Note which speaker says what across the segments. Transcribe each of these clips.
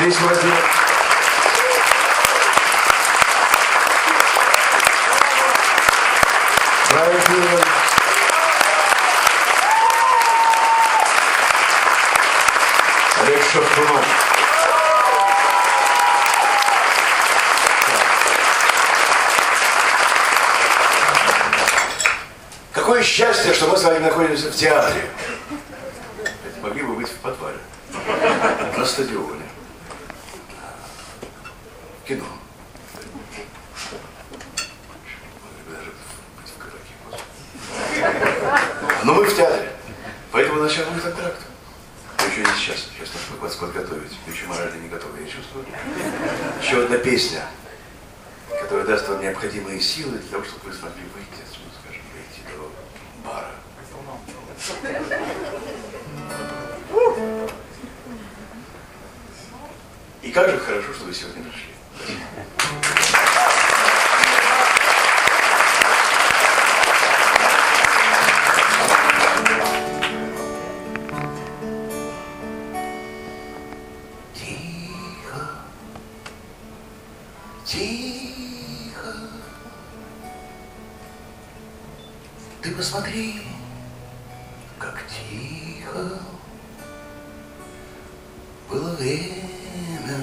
Speaker 1: Здесь Владимир. Правильно. Олег Шевкунов. Какое счастье, что мы с вами находимся в театре. Могли бы быть в подвале, на стадионе, в кино. Могли бы даже быть в катаке. Но мы в театре, поэтому начало будет антракт. Но еще не сейчас, сейчас нужно вас подготовить. Вы еще морально не готовы, я чувствую. Еще одна песня, которая даст вам необходимые силы для того, чтобы вы смогли выйти отсюда, скажем, дойти до бара. И как же хорошо, что вы сегодня пришли. Тихо, тихо, ты посмотри, как тихо было время,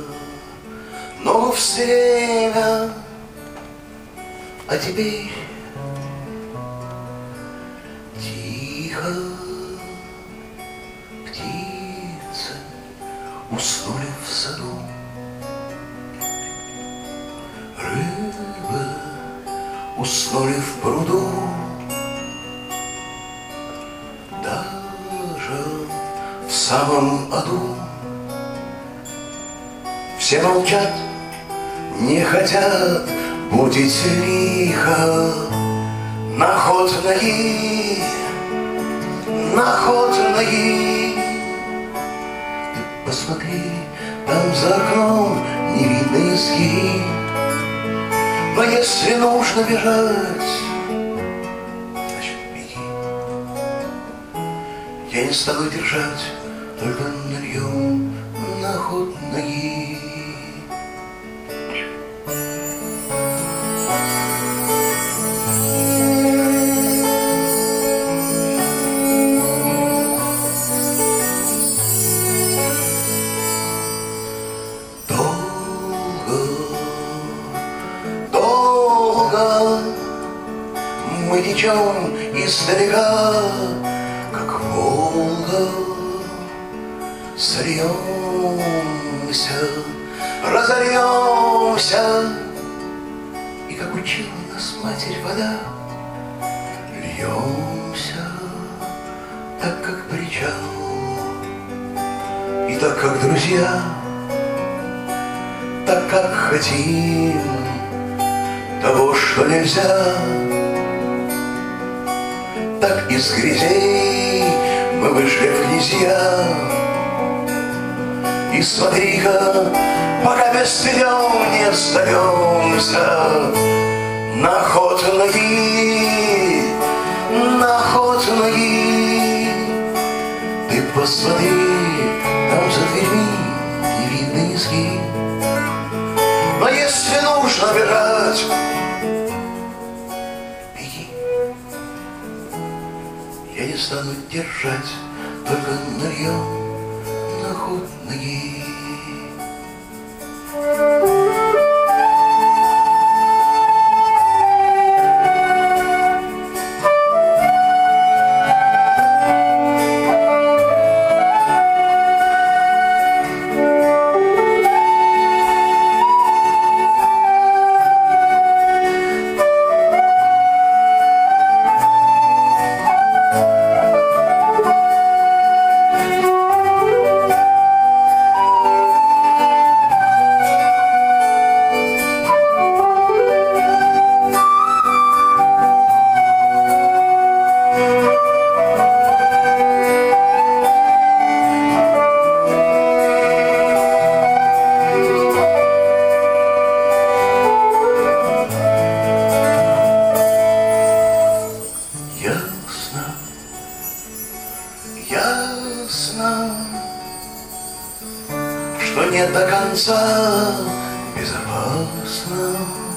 Speaker 1: но все время, а теперь тихо, птицы уснули в саду, рыбы уснули в пруду, даже в самом аду. Все молчат, не хотят будить лихо. Находные, находные. Ты посмотри, там за окном не видно изгиб. Но если нужно бежать, значит беги. Я не стану держать, только нальем на ход ноги. Мы течем издалека, как Волга, сольемся, разольемся, и как учила нас Матерь вода, льемся, так как причал, и так как друзья, так как хотим того, что нельзя. Так из грязей мы вышли в князья. И смотри-ка, пока без цветем не сдаемся, на ход ноги, на ход ноги. Ты посмотри, там за дверьми не видно изгиб. Но если нужно бежать, я не стану держать, только нальем на ход ноги. что нет до конца безопасно.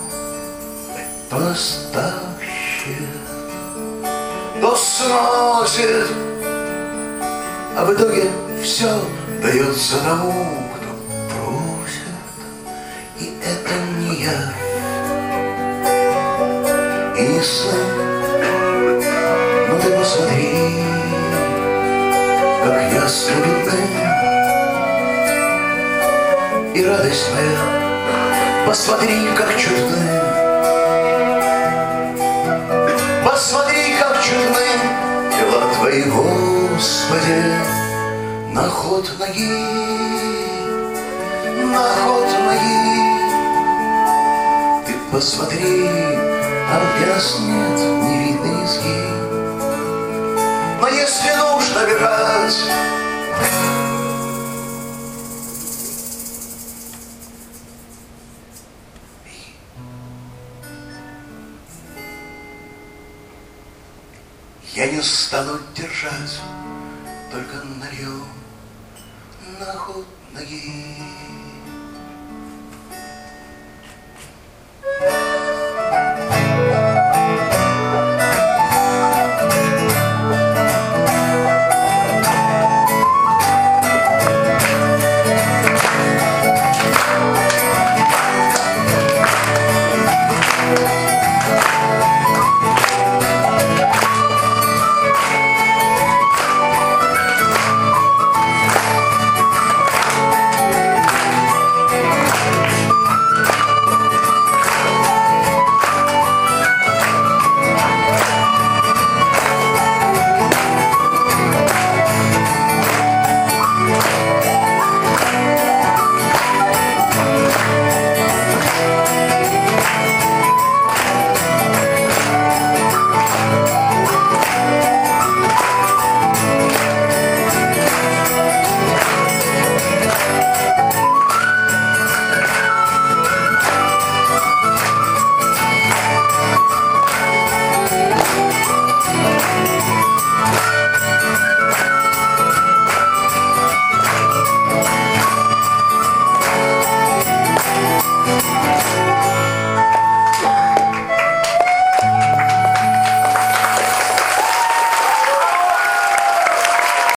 Speaker 1: То стащит, то сносит, а в итоге все дается тому, кто просит. И это не я, и не сын. Но ты посмотри, как ясно видны и радость моя. Посмотри, как чудны, посмотри, как чудны дела твои, Господи. На ход ноги, на ход ноги. Ты посмотри, там где нас нет, не видно низги. Но если нужно бежать, я не стану держать, только налью на ход ноги.